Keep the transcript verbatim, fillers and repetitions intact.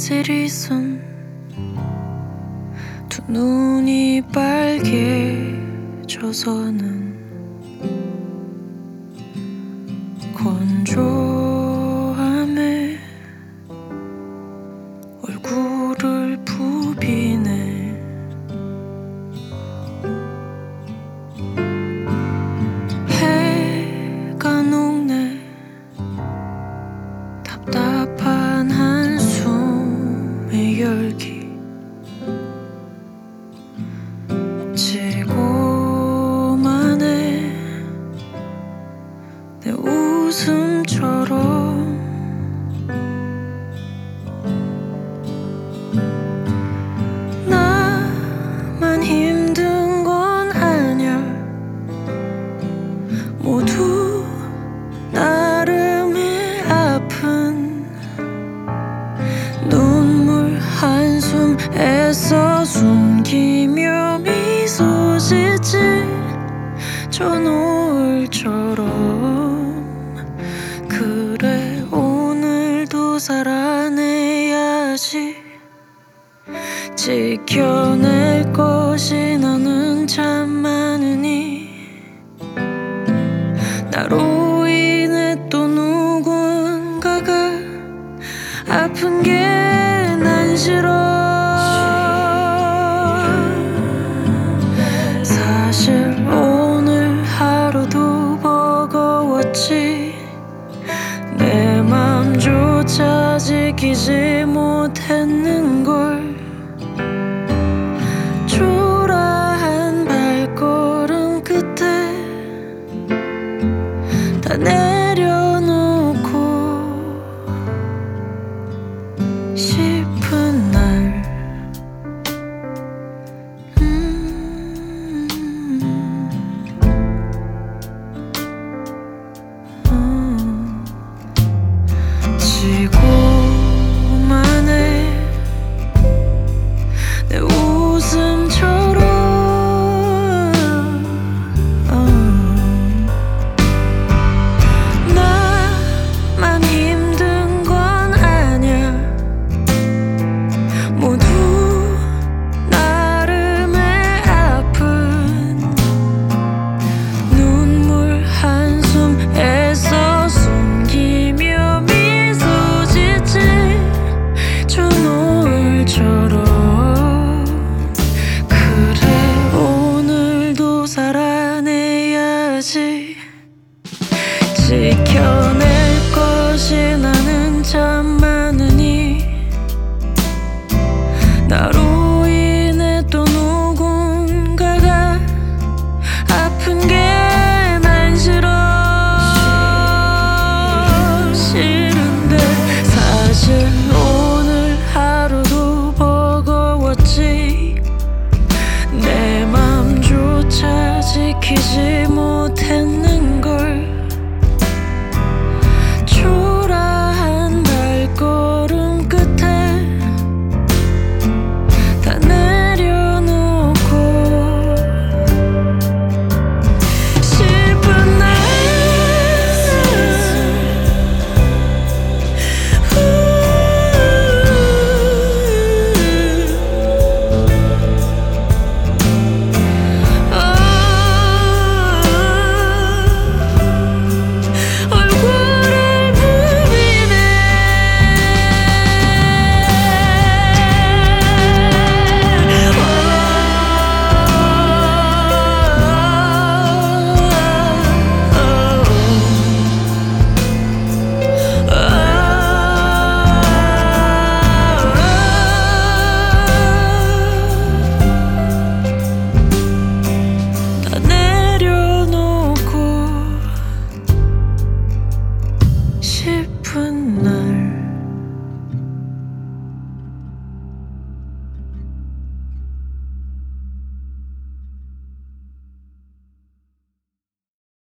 시리순 두 눈이 빨개져서는 건조함에 얼굴을 부비네. 해가 녹네. 답답한 한숨의 열기 지고만 해. 내 웃음처럼 나만 힘든 건 아냐. 모두 나름의 아픈 눈물 한숨 애써 숨기며 미소 짓지. 저 노을처럼 그래 오늘도 살아내야지. 지켜낼 것이 너는 참 많으니 나로 인해 또 누군가가 아픈 게 난 싫어. 사실 오늘 하루도 버거웠지. 내 맘조차 지키지 못했는걸. 초라한 발걸음 끝에 다 내려놓고 싶은 날 음, 음. 지고